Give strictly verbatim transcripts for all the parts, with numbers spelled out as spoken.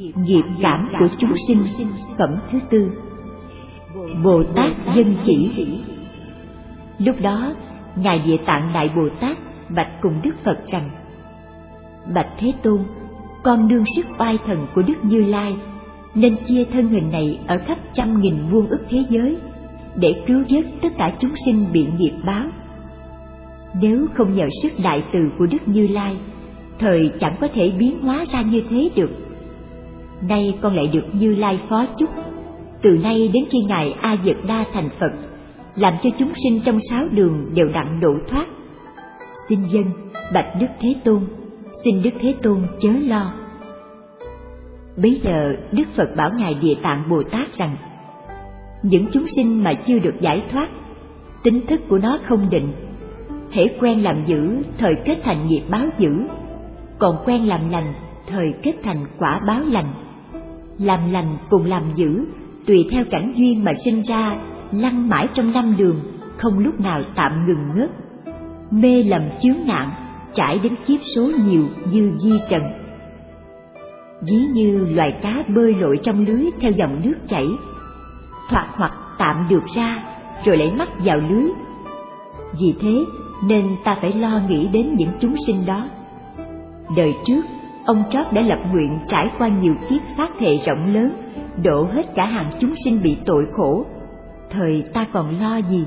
Nghiệp cảm của chúng sinh, phẩm thứ tư. Bồ Tát Dân Chỉ. Lúc đó, Ngài Địa Tạng Đại Bồ Tát bạch cùng Đức Phật rằng: Bạch Thế Tôn, con đương sức oai thần của Đức Như Lai, nên chia thân hình này ở khắp trăm nghìn muôn ức thế giới, để cứu vớt tất cả chúng sinh bị nghiệp báo. Nếu không nhờ sức đại từ của Đức Như Lai, thời chẳng có thể biến hóa ra như thế được. Nay con lại được Như Lai phó chúc, từ nay đến khi Ngài A Dật Đa thành Phật, làm cho chúng sinh trong sáu đường đều đặng độ thoát. Xin dân bạch Đức Thế Tôn, xin Đức Thế Tôn chớ lo. Bấy giờ Đức Phật bảo Ngài Địa Tạng Bồ Tát rằng: những chúng sinh mà chưa được giải thoát, tính thức của nó không định, hễ quen làm dữ, thời kết thành nghiệp báo dữ, còn quen làm lành, thời kết thành quả báo lành. Làm lành cùng làm dữ, tùy theo cảnh duyên mà sinh ra, lăn mãi trong năm đường, không lúc nào tạm ngừng ngớt. Mê lầm chướng nạn, trải đến kiếp số nhiều dư di trần. Ví như loài cá bơi lội trong lưới theo dòng nước chảy, thoạt hoặc tạm được ra, rồi lại mắc vào lưới. Vì thế nên ta phải lo nghĩ đến những chúng sinh đó. Đời trước, ông Trót đã lập nguyện trải qua nhiều kiếp phát thệ rộng lớn, độ hết cả hàng chúng sinh bị tội khổ. Thời ta còn lo gì?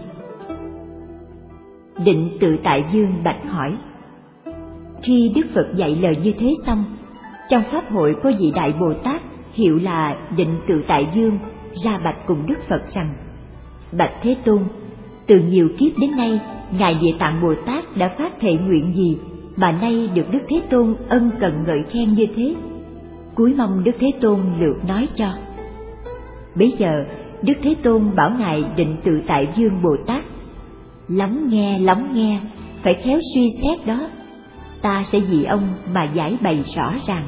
Định Tự Tại Dương bạch hỏi. Khi Đức Phật dạy lời như thế xong, trong pháp hội có vị Đại Bồ Tát hiệu là Định Tự Tại Dương ra bạch cùng Đức Phật rằng: Bạch Thế Tôn, từ nhiều kiếp đến nay, Ngài Địa Tạng Bồ Tát đã phát thệ nguyện gì mà nay được Đức Thế Tôn ân cần ngợi khen như thế? Cúi mong Đức Thế Tôn lược nói cho. Bấy giờ Đức Thế Tôn bảo Ngài Định Tự Tại Dương Bồ Tát: lắng nghe, lắng nghe, phải khéo suy xét đó. Ta sẽ vì ông mà giải bày rõ ràng.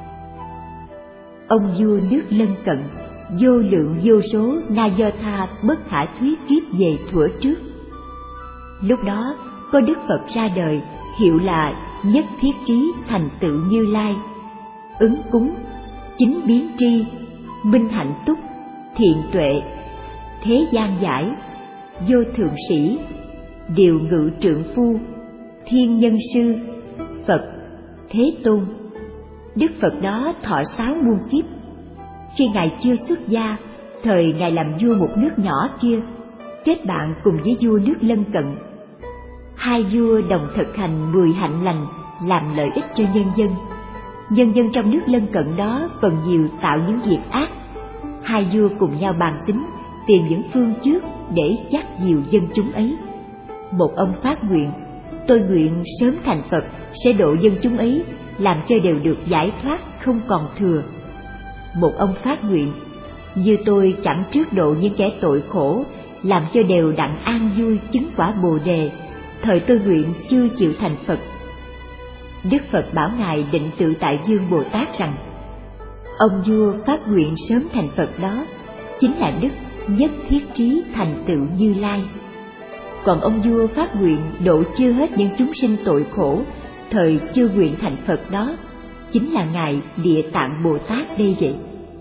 Ông vua nước lân cận, vô lượng vô số na do tha bất khả thuyết kiếp về thuở trước. Lúc đó có Đức Phật ra đời hiệu là Nhất Thiết Trí Thành Tựu Như Lai, ứng cúng, chính biến tri, minh hạnh túc, thiện tuệ, thế gian giải, vô thượng sĩ, điều ngự trượng phu, thiên nhân sư, Phật, Thế Tôn. Đức Phật đó thọ sáu muôn kiếp. Khi Ngài chưa xuất gia, thời Ngài làm vua một nước nhỏ kia, kết bạn cùng với vua nước lân cận. Hai vua đồng thực hành mười hạnh lành, làm lợi ích cho nhân dân. Nhân dân trong nước lân cận đó phần nhiều tạo những việc ác. Hai vua cùng nhau bàn tính, tìm những phương trước để dắt dìu dân chúng ấy. Một ông phát nguyện: tôi nguyện sớm thành Phật, sẽ độ dân chúng ấy, làm cho đều được giải thoát, không còn thừa. Một ông phát nguyện: như tôi chẳng trước độ những kẻ tội khổ, làm cho đều đặng an vui chứng quả Bồ Đề, thời tôi nguyện chưa chịu thành Phật. Đức Phật bảo Ngài Định Tự Tại Dương Bồ Tát rằng: ông vua phát nguyện sớm thành Phật đó chính là Đức Nhất Thiết Trí Thành Tựu Như Lai. Còn ông vua phát nguyện độ chưa hết những chúng sinh tội khổ, thời chưa nguyện thành Phật đó chính là Ngài Địa Tạng Bồ Tát đây vậy.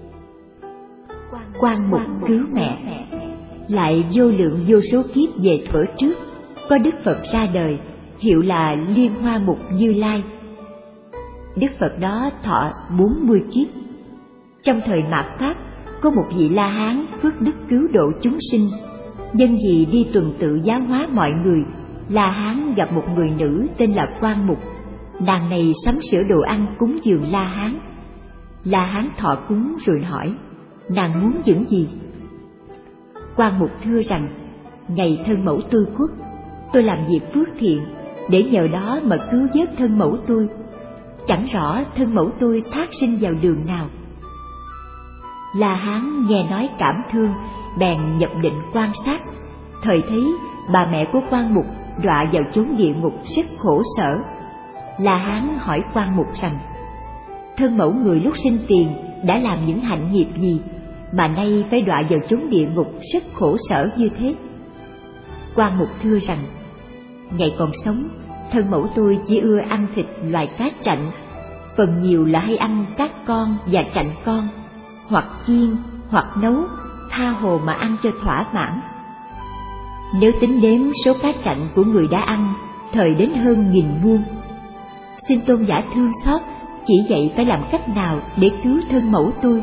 Quan Mục cứu mẹ. Lại vô lượng vô số kiếp về thuở trước, có Đức Phật ra đời hiệu là Liên Hoa Mục Như Lai. Đức Phật đó thọ bốn mươi kiếp. Trong thời mạt Pháp, có một vị La Hán phước đức cứu độ chúng sinh. Nhân vì đi tuần tự giáo hóa mọi người, La Hán gặp một người nữ tên là Quan Mục. Nàng này sắm sửa đồ ăn cúng dường La Hán. La Hán thọ cúng rồi hỏi: nàng muốn những gì? Quan Mục thưa rằng: ngày thân mẫu tôi khuất, tôi làm việc phước thiện để nhờ đó mà cứu vớt thân mẫu tôi. Chẳng rõ thân mẫu tôi thác sinh vào đường nào. La Hán nghe nói cảm thương, bèn nhập định quan sát. Thời thấy bà mẹ của Quan Mục đọa vào chốn địa ngục rất khổ sở. La Hán hỏi Quan Mục rằng: thân mẫu người lúc sinh tiền đã làm những hạnh nghiệp gì mà nay phải đọa vào chốn địa ngục rất khổ sở như thế? Quan Mục thưa rằng: ngày còn sống, thân mẫu tôi chỉ ưa ăn thịt loài cá trạnh. phần nhiều là hay ăn các con và chạnh con, hoặc chiên, hoặc nấu, tha hồ mà ăn cho thỏa mãn. Nếu tính đếm số cá chạnh của người đã ăn, thời đến hơn nghìn muôn. Xin tôn giả thương xót, chỉ dạy phải làm cách nào để cứu thân mẫu tôi.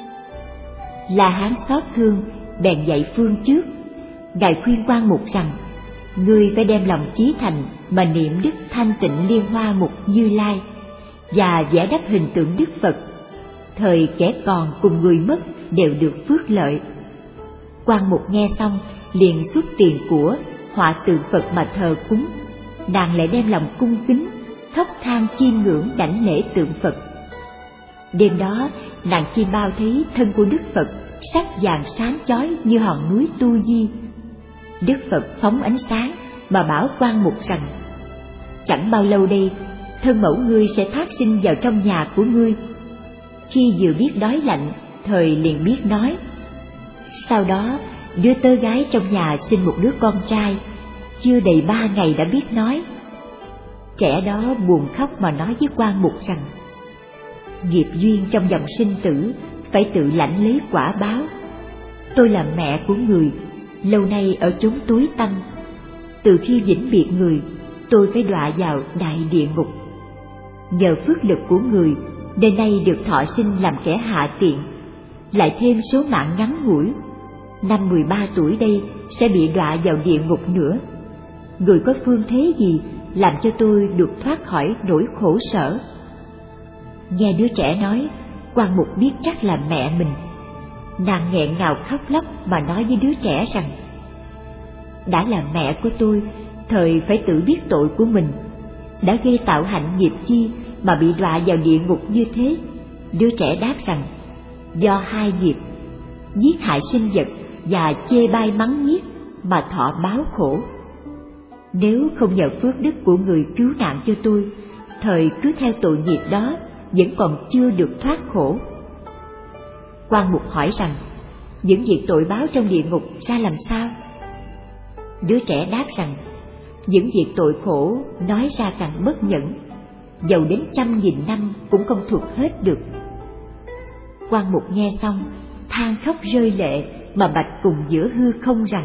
La Hán xót thương, bèn dạy phương trước. Ngài khuyên Quan Mục rằng, ngươi phải đem lòng chí thành mà niệm đức thanh tịnh Liên Hoa Mục Như Lai và vẽ đắp hình tượng Đức Phật. Thời kẻ còn cùng người mất đều được phước lợi. Quan Mục nghe xong liền xuất tiền của, họa tượng Phật mà thờ cúng. Nàng lại đem lòng cung kính, khóc than chiêm ngưỡng đảnh lễ tượng Phật. Đêm đó nàng chiêm bao thấy thân của Đức Phật sắc vàng sáng chói như hòn núi Tu Di. Đức Phật phóng ánh sáng mà bảo Quan Mục rằng, chẳng bao lâu đây thân mẫu ngươi sẽ thác sinh vào trong nhà của ngươi. Khi vừa biết đói lạnh, thời liền biết nói. Sau đó đứa tớ gái trong nhà sinh một đứa con trai, chưa đầy ba ngày đã biết nói. Trẻ đó buồn khóc mà nói với Quan Mục rằng, nghiệp duyên trong dòng sinh tử phải tự lãnh lấy quả báo. Tôi là mẹ của người, lâu nay ở chốn tối tăm. Từ khi vĩnh biệt người, tôi phải đọa vào đại địa ngục. Nhờ phước lực của người, đến nay được thọ sinh làm kẻ hạ tiện, lại thêm số mạng ngắn ngủi. Năm mười ba tuổi đây sẽ bị đọa vào địa ngục nữa. Người có phương thế gì làm cho tôi được thoát khỏi nỗi khổ sở? Nghe đứa trẻ nói, Quan Mục biết chắc là mẹ mình. Nàng nghẹn ngào khóc lóc mà nói với đứa trẻ rằng, đã là mẹ của tôi, thời phải tự biết tội của mình, đã gây tạo hạnh nghiệp chi mà bị đọa vào địa ngục như thế. Đứa trẻ đáp rằng, do hai nghiệp, giết hại sinh vật và chê bai mắng nhiếc mà thọ báo khổ. Nếu không nhờ phước đức của người cứu nạn cho tôi, thời cứ theo tội nghiệp đó vẫn còn chưa được thoát khổ. Quan Mục hỏi rằng, những việc tội báo trong địa ngục ra làm sao? Đứa trẻ đáp rằng, những việc tội khổ nói ra càng bất nhẫn, dầu đến trăm nghìn năm cũng không thuật hết được. Quan Mục nghe xong, than khóc rơi lệ mà bạch cùng giữa hư không rằng,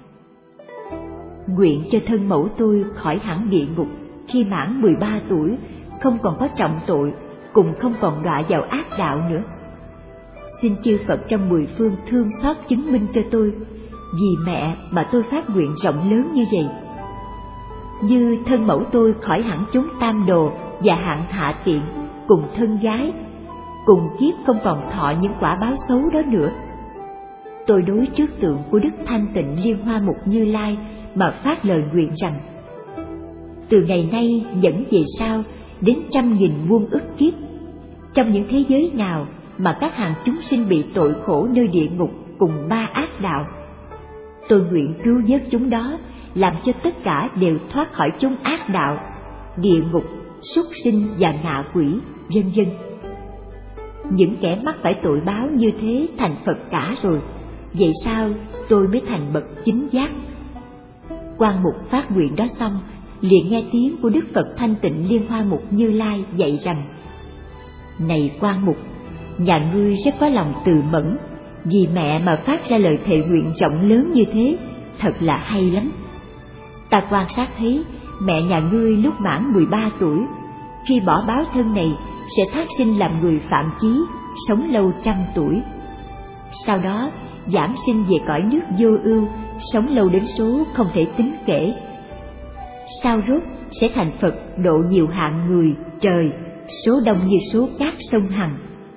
nguyện cho thân mẫu tôi khỏi hẳn địa ngục khi mãn mười ba tuổi, không còn có trọng tội, cùng không còn đọa vào ác đạo nữa. Xin chư Phật trong mười phương thương xót chứng minh cho tôi, vì mẹ mà tôi phát nguyện rộng lớn như vậy. Như thân mẫu tôi khỏi hẳn chúng tam đồ và hạng hạ tiện, cùng thân gái, cùng kiếp không còn thọ những quả báo xấu đó nữa. Tôi đối trước tượng của Đức Thanh Tịnh Liên Hoa Mục Như Lai mà phát lời nguyện rằng, từ ngày nay dẫn về sau đến trăm nghìn muôn ức kiếp, trong những thế giới nào mà các hàng chúng sinh bị tội khổ nơi địa ngục cùng ba ác đạo, tôi nguyện cứu vớt chúng đó, làm cho tất cả đều thoát khỏi chúng ác đạo, địa ngục, súc sinh và ngạ quỷ, vân vân. Những kẻ mắc phải tội báo như thế thành Phật cả rồi, vậy sao tôi mới thành bậc chính giác? Quan Mục phát nguyện đó xong, liền nghe tiếng của Đức Phật Thanh Tịnh Liên Hoa Mục Như Lai dạy rằng, này Quan Mục, nhà ngươi rất có lòng từ mẫn, vì mẹ mà phát ra lời thệ nguyện rộng lớn như thế, thật là hay lắm. Ta quan sát thấy mẹ nhà ngươi lúc mãn mười ba tuổi, khi bỏ báo thân này sẽ thác sinh làm người phạm chí, sống lâu trăm tuổi. Sau đó giảm sinh về cõi nước vô ưu, sống lâu đến số không thể tính kể. Sau rốt sẽ thành Phật độ nhiều hạng người, trời, số đông như số cát sông Hằng.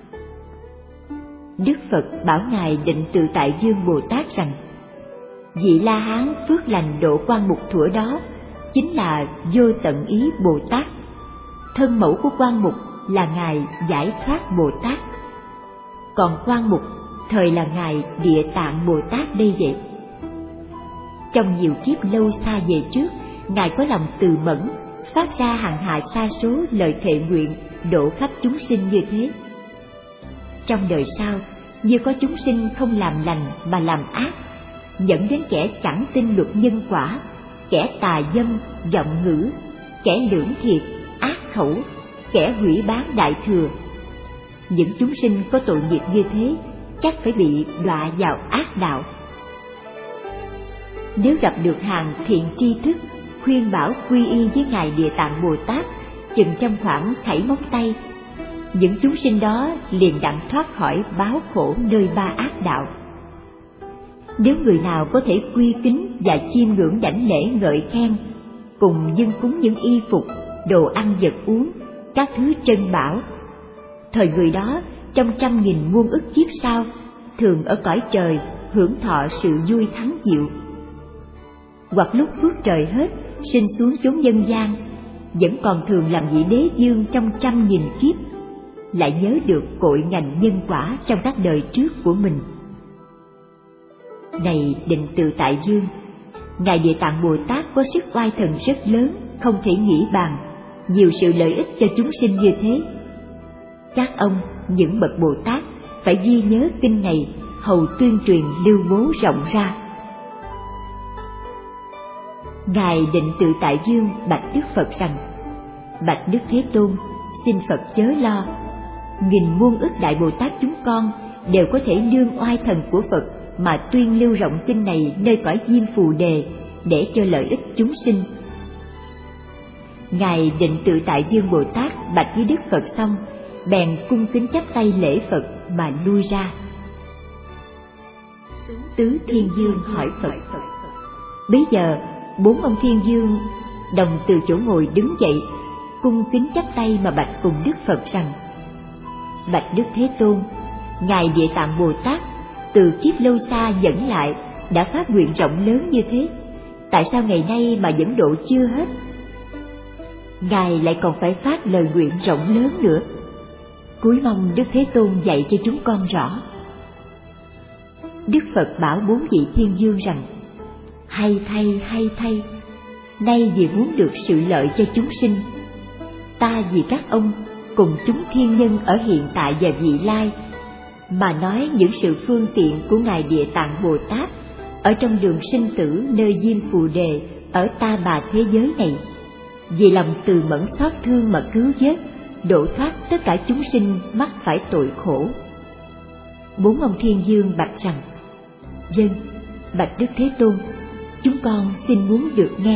Đức Phật bảo Ngài Định Tự Tại Dương Bồ Tát rằng, vị La Hán phước lành độ Quan Mục thuở đó chính là Vô Tận Ý Bồ Tát. Thân mẫu của Quan Mục là Ngài Giải Thoát Bồ Tát, còn Quan Mục thời là Ngài Địa Tạng Bồ Tát đây vậy. Trong nhiều kiếp lâu xa về trước, Ngài có lòng từ mẫn, phát ra hàng hà sa số lời thệ nguyện độ khắp chúng sinh như thế. Trong đời sau, như có chúng sinh không làm lành mà làm ác, dẫn đến kẻ chẳng tin luật nhân quả, kẻ tà dâm, vọng ngữ, kẻ lưỡng thiệt, ác khẩu, kẻ hủy bán Đại Thừa. Những chúng sinh có tội nghiệp như thế chắc phải bị đọa vào ác đạo. Nếu gặp được hàng thiện tri thức khuyên bảo quy y với Ngài Địa Tạng Bồ Tát chừng trong khoảng khẩy móng tay, những chúng sinh đó liền đặng thoát khỏi báo khổ nơi ba ác đạo. Nếu người nào có thể quy kính và chiêm ngưỡng đảnh lễ ngợi khen, cùng dâng cúng những y phục, đồ ăn vật uống, các thứ trân bảo, thời người đó trong trăm nghìn muôn ức kiếp sau thường ở cõi trời hưởng thọ sự vui thắng diệu. Hoặc lúc phước trời hết, sinh xuống chốn nhân gian, vẫn còn thường làm vị đế dương trong trăm nghìn kiếp, lại nhớ được cội ngành nhân quả trong các đời trước của mình. Này Định Tự Tại Dương, Ngài Địa Tạng Bồ Tát có sức oai thần rất lớn, không thể nghĩ bàn, nhiều sự lợi ích cho chúng sinh như thế. Các ông, những bậc Bồ Tát, phải ghi nhớ kinh này, hầu tuyên truyền lưu bố rộng ra. Ngài Định Tự Tại Dương bạch Đức Phật rằng: Bạch Đức Thế Tôn, xin Phật chớ lo, nghìn muôn ức đại Bồ Tát chúng con đều có thể nương oai thần của Phật mà tuyên lưu rộng kinh này nơi cõi Diêm Phù Đề để cho lợi ích chúng sinh. Ngài Định Tự Tại Dương Bồ Tát bạch với Đức Phật xong, bèn cung kính chắp tay lễ Phật mà lui ra. Tứ Thiên Dương hỏi Phật. Bấy giờ bốn ông Thiên Dương đồng từ chỗ ngồi đứng dậy, cung kính chắp tay mà bạch cùng Đức Phật rằng: Bạch Đức Thế Tôn, Ngài Địa Tạng Bồ Tát từ kiếp lâu xa dẫn lại đã phát nguyện rộng lớn như thế, tại sao ngày nay mà vẫn độ chưa hết? Ngài lại còn phải phát lời nguyện rộng lớn nữa. Cúi mong Đức Thế Tôn dạy cho chúng con rõ. Đức Phật bảo bốn vị Thiên Dương rằng: Hay thay, hay thay, nay vì muốn được sự lợi cho chúng sinh, ta vì các ông cùng chúng thiên nhân ở hiện tại và vị lai mà nói những sự phương tiện của Ngài Địa Tạng Bồ Tát ở trong đường sinh tử nơi Diêm Phù Đề ở ta bà thế giới này, vì lòng từ mẫn xót thương mà cứu vớt, độ thoát tất cả chúng sinh mắc phải tội khổ. Bốn ông Thiên Dương bạch rằng: Vâng, bạch Đức Thế Tôn, chúng con xin muốn được nghe.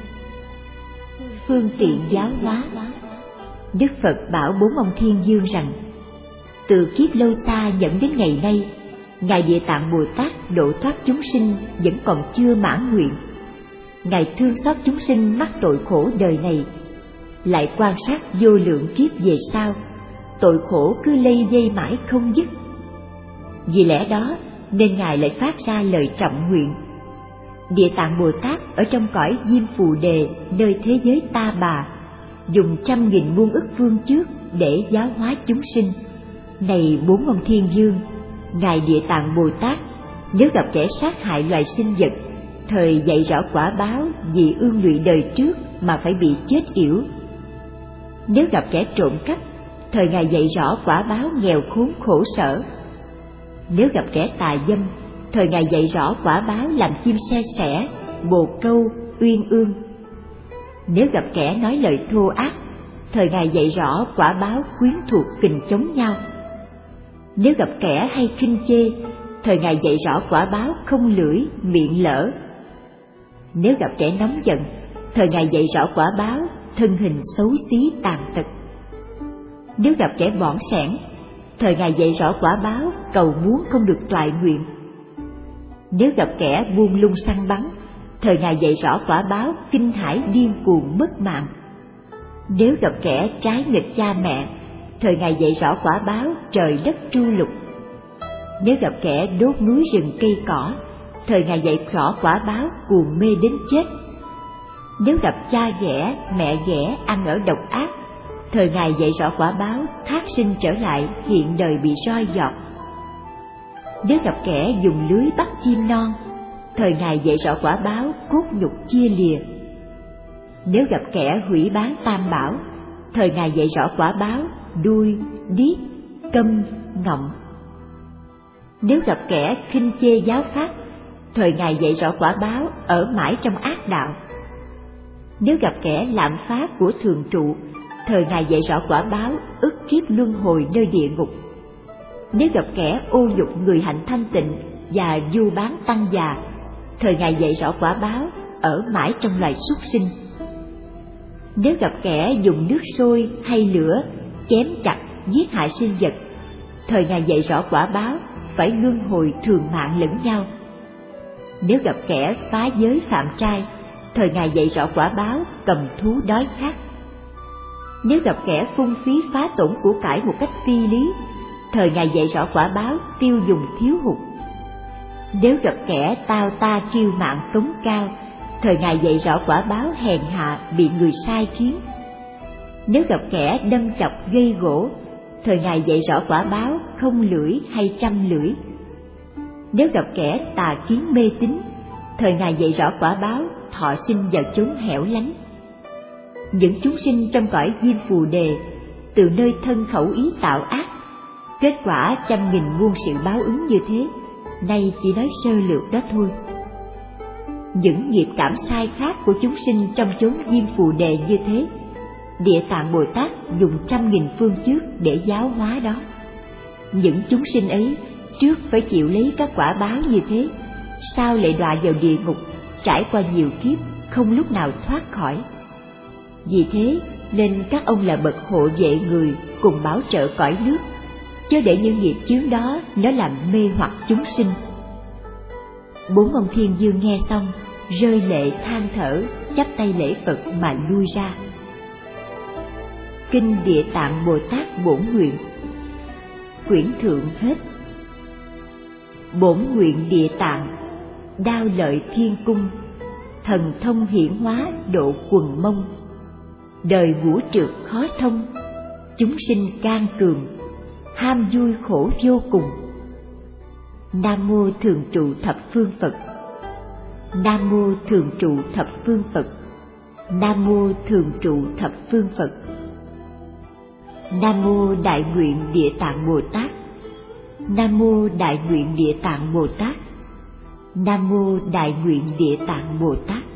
Phương tiện giáo hóa. Đức Phật bảo bốn ông Thiên Dương rằng: Từ kiếp lâu xa dẫn đến ngày nay, Ngài Địa Tạng Bồ Tát độ thoát chúng sinh vẫn còn chưa mãn nguyện. Ngài thương xót chúng sinh mắc tội khổ đời này, lại quan sát vô lượng kiếp về sau, tội khổ cứ lây dây mãi không dứt. Vì lẽ đó nên Ngài lại phát ra lời trọng nguyện. Địa Tạng Bồ Tát ở trong cõi Diêm Phù Đề nơi thế giới ta bà, dùng trăm nghìn muôn ức phương trước để giáo hóa chúng sinh. Này bốn ông Thiên Dương, Ngài Địa Tạng Bồ Tát nếu gặp kẻ sát hại loài sinh vật, thời dạy rõ quả báo vì ương lụy đời trước mà phải bị chết yểu. Nếu gặp kẻ trộm cắp, thời Ngài dạy rõ quả báo nghèo khốn khổ sở. Nếu gặp kẻ tà dâm, thời Ngài dạy rõ quả báo làm chim se sẻ, bồ câu, uyên ương. Nếu gặp kẻ nói lời thô ác, thời Ngài dạy rõ quả báo quyến thuộc kình chống nhau. Nếu gặp kẻ hay khinh chê, thời Ngài dạy rõ quả báo không lưỡi, miệng lỡ. Nếu gặp kẻ nóng giận, thời Ngài dạy rõ quả báo thân hình xấu xí tàn tật. Nếu gặp kẻ bỏng sẻn, thời Ngài dạy rõ quả báo cầu muốn không được toại nguyện. Nếu gặp kẻ buông lung săn bắn, thời Ngài dạy rõ quả báo kinh hãi điên cuồng mất mạng. Nếu gặp kẻ trái nghịch cha mẹ, thời Ngài dạy rõ quả báo trời đất tru lục. Nếu gặp kẻ đốt núi rừng cây cỏ, thời Ngài dạy rõ quả báo cuồng mê đến chết. Nếu gặp cha ghẻ, mẹ ghẻ ăn ở độc ác, thời Ngài dạy rõ quả báo thác sinh trở lại hiện đời bị roi giọt. Nếu gặp kẻ dùng lưới bắt chim non, thời Ngài dạy rõ quả báo cốt nhục chia lìa. Nếu gặp kẻ hủy bán tam bảo, thời Ngài dạy rõ quả báo đuôi, điếc, câm, ngọng. Nếu gặp kẻ khinh chê giáo pháp, thời Ngài dạy rõ quả báo ở mãi trong ác đạo. Nếu gặp kẻ lạm phá của thường trụ, thời Ngài dạy rõ quả báo ức kiếp luân hồi nơi địa ngục. Nếu gặp kẻ ô nhục người hạnh thanh tịnh và du bán tăng già, thời Ngài dạy rõ quả báo ở mãi trong loài súc sinh. Nếu gặp kẻ dùng nước sôi hay lửa chém chặt giết hại sinh vật, thời Ngài dạy rõ quả báo phải luân hồi thường mạng lẫn nhau. Nếu gặp kẻ phá giới phạm trai, thời Ngài dạy rõ quả báo cầm thú đói khát. Nếu gặp kẻ phung phí phá tổn của cải một cách phi lý, thời Ngài dạy rõ quả báo tiêu dùng thiếu hụt. Nếu gặp kẻ tao ta kiêu mạn tống cao, thời Ngài dạy rõ quả báo hèn hạ bị người sai khiến. Nếu gặp kẻ đâm chọc gây gỗ, thời Ngài dạy rõ quả báo không lưỡi hay trăm lưỡi. Nếu gặp kẻ tà kiến mê tín, thời Ngài dạy rõ quả báo thọ sinh vào chốn hẻo lánh. Những chúng sinh trong cõi diêm phù đề, từ nơi thân khẩu ý tạo ác, kết quả trăm nghìn muôn sự báo ứng như thế, nay chỉ nói sơ lược đó thôi. Những nghiệp cảm sai khác của chúng sinh trong chốn diêm phù đề như thế, Địa Tạng Bồ Tát dùng trăm nghìn phương trước để giáo hóa đó. Những chúng sinh ấy trước phải chịu lấy các quả báo như thế, sau lại đọa vào địa ngục, trải qua nhiều kiếp không lúc nào thoát khỏi. Vì thế nên các ông là bậc hộ vệ người cùng bảo trợ cõi nước, chớ để những nghiệp chướng đó nó làm mê hoặc chúng sinh. Bốn ông thiên dương nghe xong rơi lệ than thở, chắp tay lễ Phật mà lui ra. Kinh Địa Tạng Bồ Tát Bổn Nguyện. Quyển thượng hết. Bổn nguyện Địa Tạng, đao lợi thiên cung, thần thông hiển hóa độ quần mông. Đời vũ trượt khó thông, chúng sinh can cường, ham vui khổ vô cùng. Nam mô Thường trụ thập phương Phật. Nam mô Thường trụ thập phương Phật. Nam mô Thường trụ thập phương Phật. Nam mô Đại nguyện Địa Tạng Bồ Tát. Nam mô Đại nguyện Địa Tạng Bồ Tát. Nam mô Đại nguyện Địa Tạng Bồ Tát.